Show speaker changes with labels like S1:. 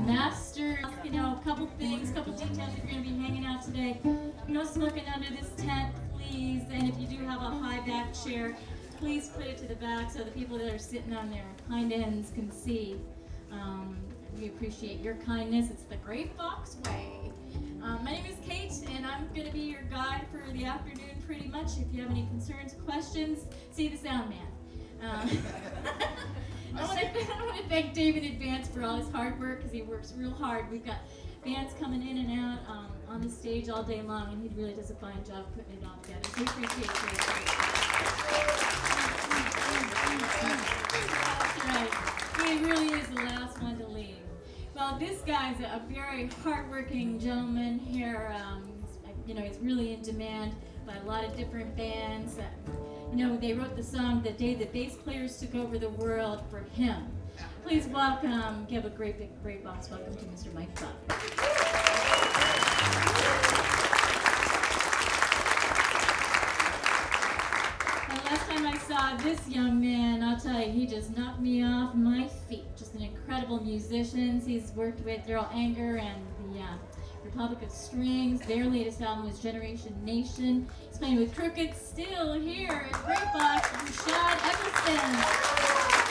S1: master. You know, a couple things, couple details if you're going to be hanging out today. No smoking under this tent, please. And if you do have a high back chair, please put it to the back so the people that are sitting on their hind ends can see. We appreciate your kindness. It's the Gray Fox Way. My name is Kate, and I'm going to be your guide for the afternoon pretty much. If you have any concerns, questions, see the sound man. I want to thank Dave in advance for all his hard work because he works real hard. We've got bands coming in and out on the stage all day long, and he really does a fine job putting it all together. So we appreciate it. That's right. He really is the last one to leave. Well, this guy's a very hardworking gentleman here. He's really in demand by a lot of different bands. They wrote the song "The Day the Bass Players Took Over the World" for him. Please welcome, give a great big great box welcome to Mr. Mike Buck. The last time I saw this young man, I'll tell you, he just knocked me off my feet. Just an incredible musician. He's worked with Daryl Anger and the Republic of Strings. Their latest album was Generation Nation. He's playing with Crooked, still here at Great Box, Rashad Everson.